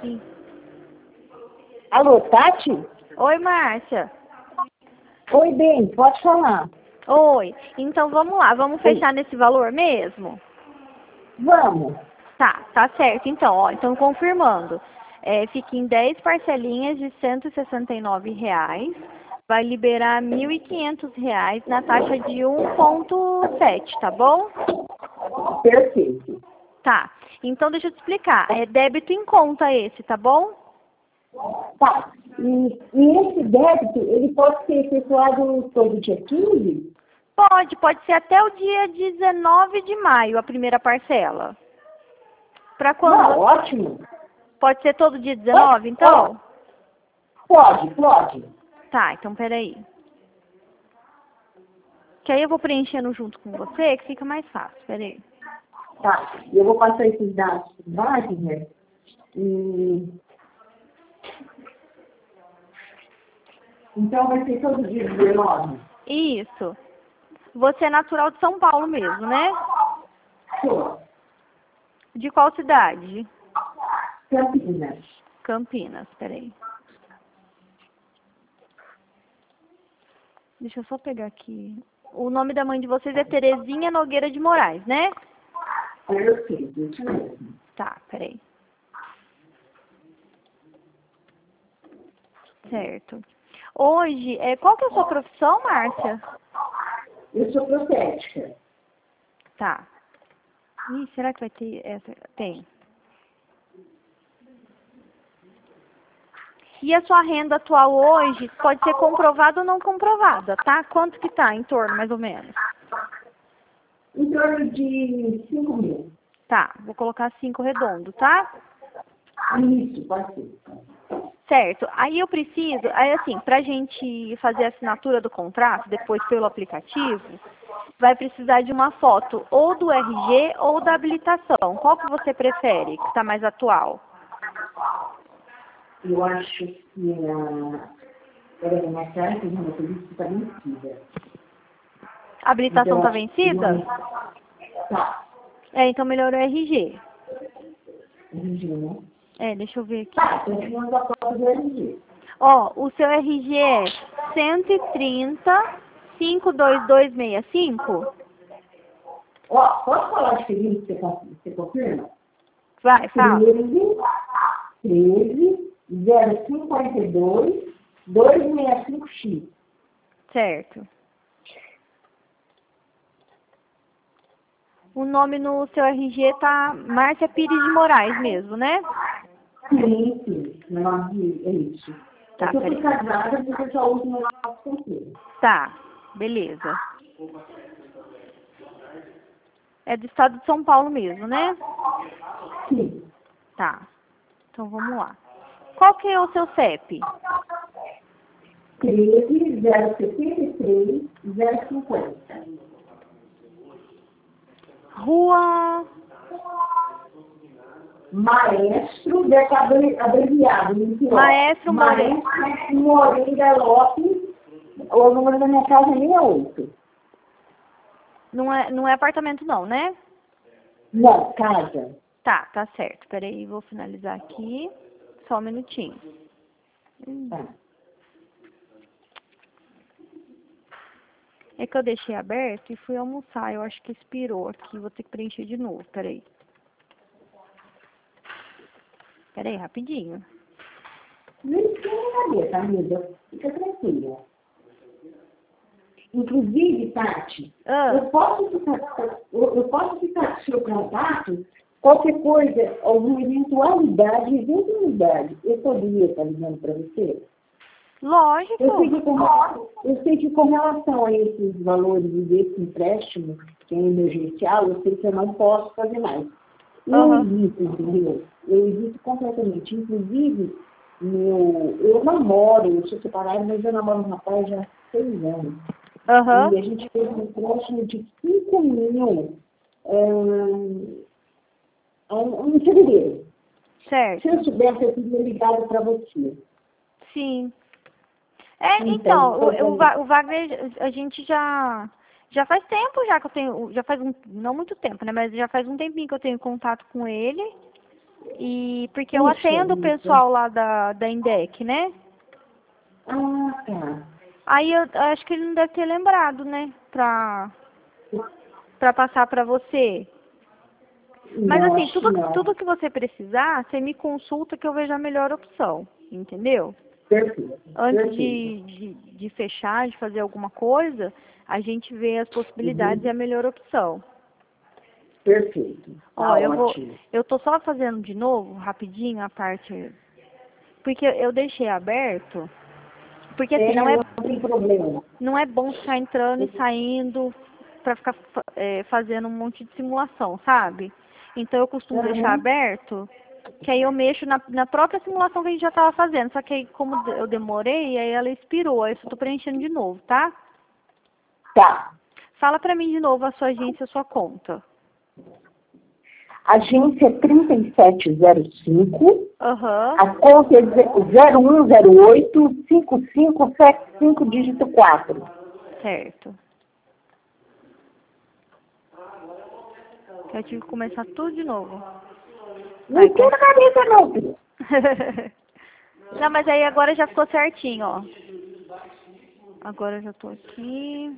Sim. Alô, Tati? Oi, Márcia. Oi, bem, pode falar. Oi. Então vamos lá, vamos fechar nesse valor mesmo? Vamos. Tá certo. Então, ó, então confirmando. Fica em 10 parcelinhas de R$ 169. Vai liberar R$ 1.500 na taxa de 1,7, tá bom? Perfeito. Tá. Então deixa eu te explicar. É débito em conta esse, tá bom? Tá. E esse débito, ele pode ser efetuado todo dia 15? Pode ser até o dia 19 de maio, a primeira parcela. Pra quando? Não, ótimo. Pode ser todo dia 19, então? Pode. Tá, então peraí. Que aí eu vou preenchendo junto com você, que fica mais fácil. Peraí. Tá. Eu vou passar esses dados para o Wagner e... Então vai ser todo dia 19? Isso. Você é natural de São Paulo mesmo, né? Sou. De qual cidade? Campinas. Campinas, peraí. Deixa eu só pegar aqui. O nome da mãe de vocês é Terezinha Nogueira de Moraes, né? Perfeito, isso mesmo. Tá, peraí. Certo. Hoje, qual que é a sua profissão, Márcia? Eu sou protética. Tá. Ih, será que vai ter essa? Tem. E a sua renda atual hoje pode ser comprovada ou não comprovada, tá? Quanto que tá em torno, mais ou menos? Em torno de 5 mil. Tá, vou colocar 5 redondo, tá? Isso, pode ser. Certo. Aí eu preciso, assim, pra gente fazer a assinatura do contrato, depois pelo aplicativo, vai precisar de uma foto ou do RG ou da habilitação. Qual que você prefere, que está mais atual? Eu acho que era uma carta de motorista está vencida. A habilitação Então, está vencida? tá. Então melhorou o RG. RG, né? Deixa eu ver aqui. Tá, então eu mando a foto do RG. Ó, o seu RG é 130 52265? Ó, posso falar a diferença que você confirma? Vai, fala. 13 052 265X. Certo. O nome no seu RG tá Márcia Pires de Moraes mesmo, né? Sim. Meu nome é isso. Tá, Eu peraí. fui casada porque eu só uso meu nome solteiro. Tá, beleza. É do estado de São Paulo mesmo, né? Sim. Tá. Então vamos lá. Qual que é o seu CEP? 13 073 050. Rua... Maestro, deve estar abreviado. Maestro Moreira. Maestro Moreira Lopes. O número da minha casa é 68. Não é apartamento não, né? Não, casa. Tá certo. Peraí, vou finalizar aqui. Só um minutinho. Tá. É que eu deixei aberto e fui almoçar. Eu acho que expirou aqui. Vou ter que preencher de novo. Peraí, rapidinho. Não tem cabeça, amiga. Fica tranquila. Inclusive, Tati, eu posso ficar com seu contato, qualquer coisa, alguma eventualidade, eu poderia estar ligando para você? Lógico. Eu sei que com relação a esses valores desse empréstimo, que é emergencial, eu sei que eu não posso fazer mais. Eu evito, entendeu? Eu evito completamente. Inclusive, eu namoro, eu sou separada, mas eu namoro um rapaz já há 6 anos. E a gente fez um empréstimo de 5 mil em fevereiro. Certo. Se eu soubesse, eu teria ligado para você. Sim. Então, o Wagner, a gente já faz tempo já que eu tenho, não muito tempo, né, mas já faz um tempinho que eu tenho contato com ele. E porque eu Puxa atendo o vida. pessoal lá da Indec, né? Ah, tá. Aí eu acho que ele não deve ter lembrado, né? Pra passar pra você. Mas Não, assim, acho que tudo não. que você precisar, você me consulta que eu vejo a melhor opção, entendeu? Perfeito, Antes perfeito. de fechar, de fazer alguma coisa, a gente vê as possibilidades e Uhum. a melhor opção. Perfeito. Ó, Tá ótimo. eu tô só fazendo de novo, rapidinho, a parte, porque eu deixei aberto, porque assim, É, não tem problema. não é bom ficar entrando e saindo pra ficar fazendo um monte de simulação, sabe? Então eu costumo deixar Uhum. aberto, que aí eu mexo na própria simulação que a gente já estava fazendo, só que aí como eu demorei, aí ela expirou, aí eu só tô preenchendo de novo, tá? Tá. Fala pra mim de novo a sua agência, a sua conta. Agência 3705. Aham, A conta é 0108-5575, dígito 4. certo. Eu tive que começar tudo de novo. Aí, Não tem na cabeça, não, filho. Não, mas aí agora já ficou certinho, ó. Agora eu já tô aqui.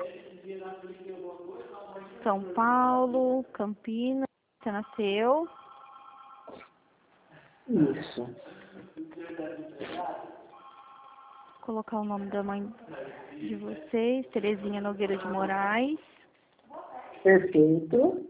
São Paulo, Campinas, você nasceu. Isso. Colocar o nome da mãe de vocês, Terezinha Nogueira de Moraes. Perfeito.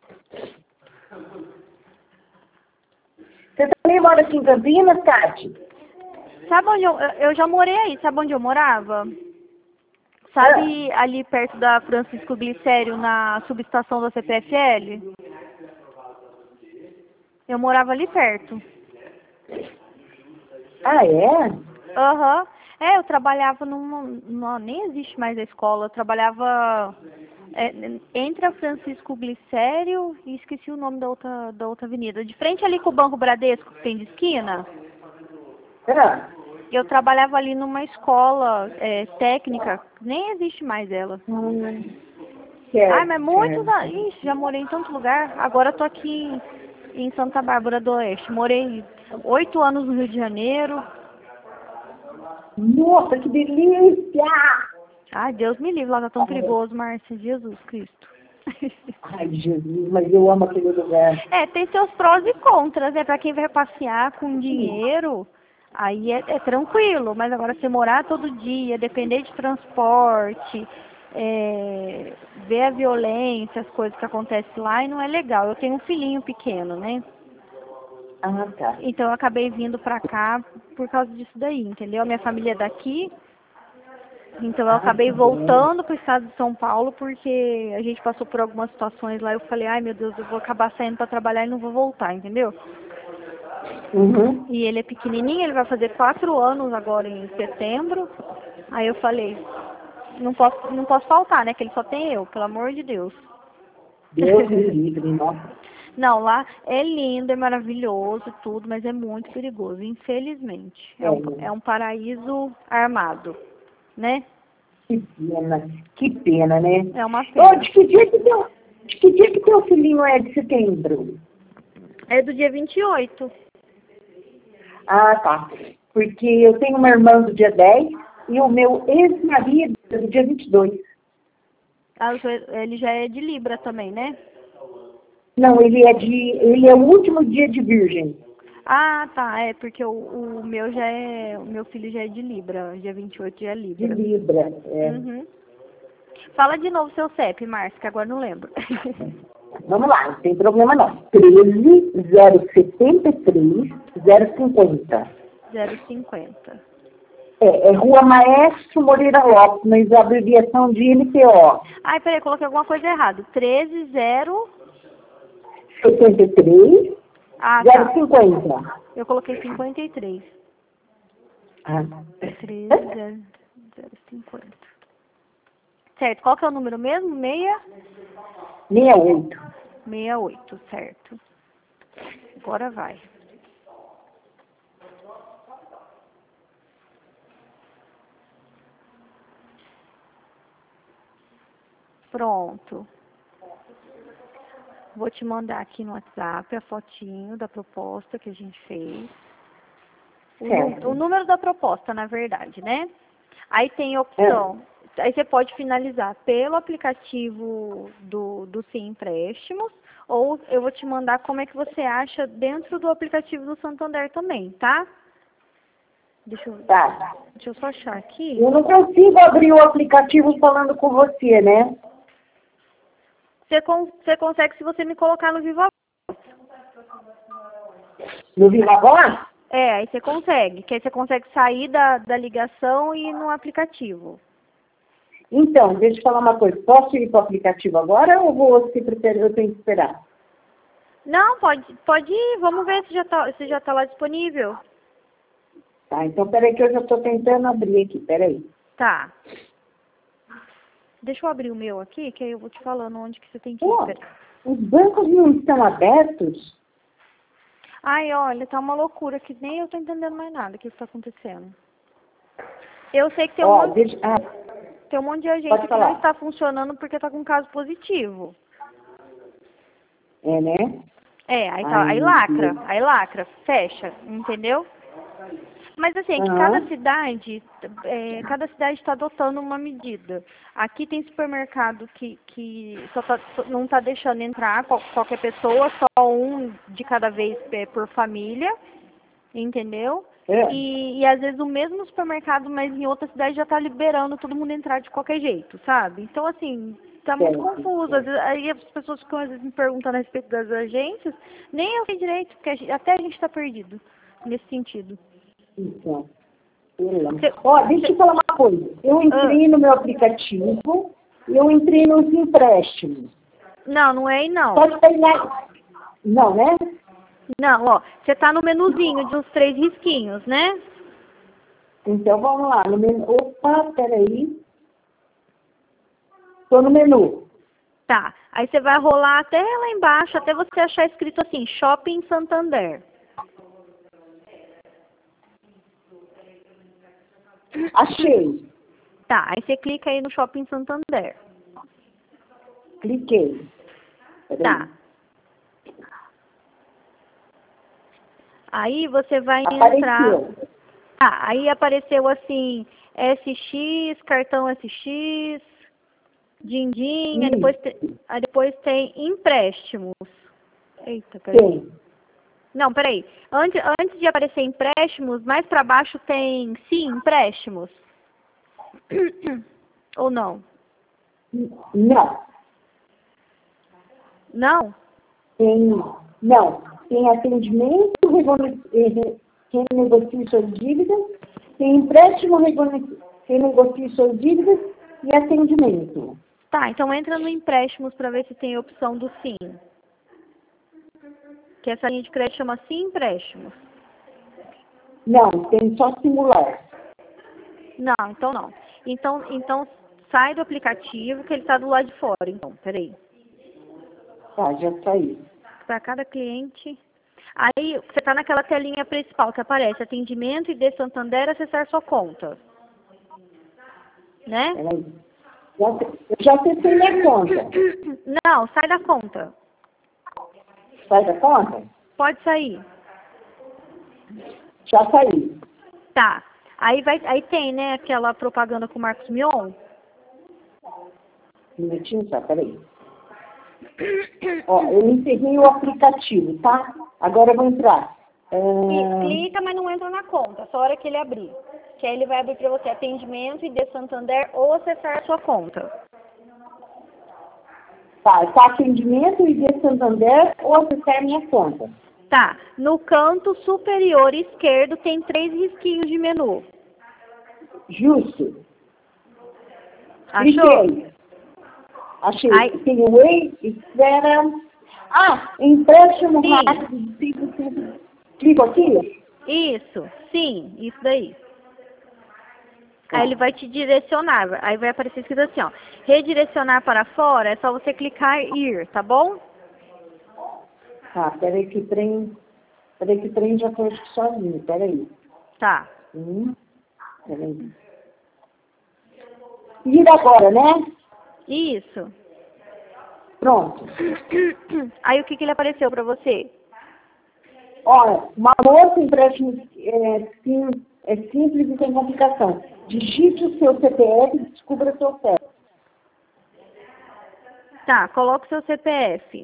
Você também mora aqui em Campinas, Tati? Sabe onde eu já morei aí, sabe onde eu morava? Ah, Sabe ali perto da Francisco Glicério, na subestação da CPFL? Eu morava ali perto. ah, é? Aham. É, eu trabalhava nem existe mais a escola, eu trabalhava entre a Francisco Glicério e esqueci o nome da outra avenida. De frente ali com o Banco Bradesco, que tem de esquina, Ah, eu trabalhava ali numa escola técnica, nem existe mais ela. Ai, certo, mas muitos certo. anos. Ixi, já morei em tanto lugar. Agora eu tô aqui em Santa Bárbara do Oeste. Morei 8 anos no Rio de Janeiro. Nossa, que delícia! Ai, Deus me livre, lá tá tão perigoso, Márcia. Jesus Cristo. Ai, Jesus, mas eu amo aquele lugar. Tem seus prós e contras, né? Pra quem vai passear com dinheiro, aí é tranquilo. Mas agora você morar todo dia, depender de transporte, ver a violência, as coisas que acontecem lá, e não é legal. Eu tenho um filhinho pequeno, né? Ah, tá. Então eu acabei vindo pra cá por causa disso daí, entendeu? Minha família é daqui, então eu Ah, acabei que bom. voltando pro estado de São Paulo porque a gente passou por algumas situações lá. Eu falei, ai meu Deus, eu vou acabar saindo pra trabalhar e não vou voltar, entendeu? Uhum. E ele é pequenininho, ele vai fazer 4 anos agora em setembro. Aí eu falei, não posso faltar, né? Que ele só tem eu, pelo amor de Deus. Deus me livre, nossa. Não, lá é lindo, é maravilhoso, tudo, mas é muito perigoso, infelizmente. É É, um paraíso armado, né? que pena, né? É uma Ô, pena. de que dia que teu filhinho é de setembro? É do dia 28. Ah, tá. Porque eu tenho uma irmã do dia 10 e o meu ex-marido é do dia 22. Ah, ele já é de Libra também, né? Não, ele é o último dia de Virgem. Ah, tá, porque o meu o meu filho já é de Libra, dia 28 já é De Libra. Libra, é. Uhum. Fala de novo seu CEP, Márcia, que agora não lembro. Vamos lá, não tem problema não. 13 073 050. 050. É Rua Maestro Moreira Lopes, mas a abreviação de MTO. Ai, peraí, coloquei alguma coisa errada. 130. 73 Ah, tá. 050. Eu coloquei 53. Ah. 13050. Certo, qual que é o número mesmo? 68. 68, certo. Agora vai. Pronto. Vou te mandar aqui no WhatsApp a fotinho da proposta que a gente fez. O número da proposta, na verdade, né? Aí tem a opção, aí você pode finalizar pelo aplicativo do Sim Empréstimos, ou eu vou te mandar como é que você acha dentro do aplicativo do Santander também, tá? Deixa eu só achar aqui. Eu não consigo abrir o aplicativo falando com você, né? Você consegue se você me colocar no Viva Voz. No Viva Voz? Aí você consegue, que aí você consegue sair da ligação e ir no aplicativo. Então, deixa eu falar uma coisa. Posso ir para o aplicativo agora ou você prefere, eu tenho que esperar? Não, pode ir. Vamos ver se já tá lá disponível. Tá, então peraí que eu já estou tentando abrir aqui, peraí. Tá. Deixa eu abrir o meu aqui, que aí eu vou te falando onde que você tem que ir. Os bancos não estão abertos? Ai, olha, tá uma loucura que nem eu tô entendendo mais nada que está acontecendo. Eu sei que tem tem um monte de agente que não está funcionando porque tá com caso positivo. É, né? Aí lacra, fecha, entendeu? Mas assim, é que cada cidade está adotando uma medida. Aqui tem supermercado que não está deixando entrar qualquer pessoa, só um de cada vez por família, entendeu? E às vezes o mesmo supermercado, mas em outra cidade já está liberando todo mundo entrar de qualquer jeito, sabe? Então assim, tá muito confuso. Às vezes, aí as pessoas ficam às vezes me perguntando a respeito das agências, nem eu sei direito, porque até a gente está perdido nesse sentido. Então, deixa eu falar uma coisa. Eu entrei no meu aplicativo e eu entrei nos empréstimos. Não é aí não. Pode pegar. Não, né? Não, ó, você tá no menuzinho de uns 3 risquinhos, né? Então vamos lá. No menu. Opa, peraí. Estou no menu. Tá. Aí você vai rolar até lá embaixo, até você achar escrito assim, Shopping Santander. Achei. Tá, aí você clica aí no Shopping Santander. Cliquei. Tá. Aí você vai entrar. Tá, aí apareceu assim, SX, cartão SX, din-din, aí depois tem empréstimos. Eita, peraí. Não, peraí. Antes de aparecer empréstimos, mais para baixo tem sim, empréstimos. Ou não? Não. Não? Não. Tem atendimento, renegocia suas dívidas, tem empréstimo, renegocia suas dívidas e atendimento. Tá, então entra no empréstimos para ver se tem a opção do sim. Que essa linha de crédito chama sim empréstimos. Não, tem só singular. Não, então não. Então sai do aplicativo que ele está do lado de fora. Então, peraí. Tá, já saiu. Para cada cliente. Aí você está naquela telinha principal que aparece atendimento e de Santander acessar sua conta. Né? Peraí. Eu já acessei minha conta. Não, sai da conta. Sai da conta? Pode sair. Já saí. Tá. Aí tem, né, aquela propaganda com o Marcos Mion. Um minutinho só, peraí. Ó, eu encerrei o aplicativo, tá? Agora eu vou entrar. Clica, mas não entra na conta, só a hora que ele abrir. Que aí ele vai abrir para você atendimento e de Santander ou acessar a sua conta. Tá atendimento e de Santander ou acessar a minha conta. Tá, no canto superior esquerdo tem 3 risquinhos de menu. Justo. Achou? Cliquei. Achei. Aí, tem o Wait, espera. Empréstimo rápido. Clico aqui? Isso, sim, isso daí. Aí ele vai te direcionar, aí vai aparecer escrito assim, ó, redirecionar para fora, é só você clicar e ir, tá bom? Tá, peraí que o trem já foi sozinho, peraí. Tá. Peraí. Ir agora, né? Isso. Pronto. Aí o que ele apareceu para você? Olha, valor do empréstimo é simples e sem complicação. Digite o seu CPF e descubra o seu CEP. Tá, coloca o seu CPF.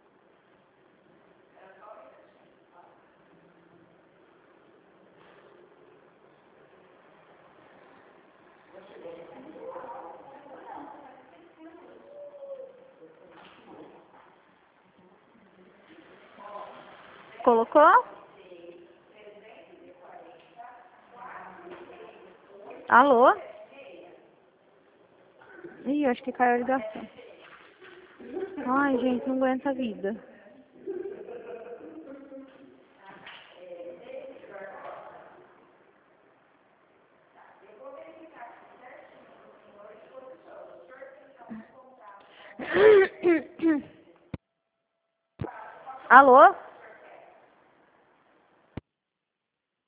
Colocou? Alô? Ih, acho que caiu a ligação. Ai, gente, não aguento a vida. Alô?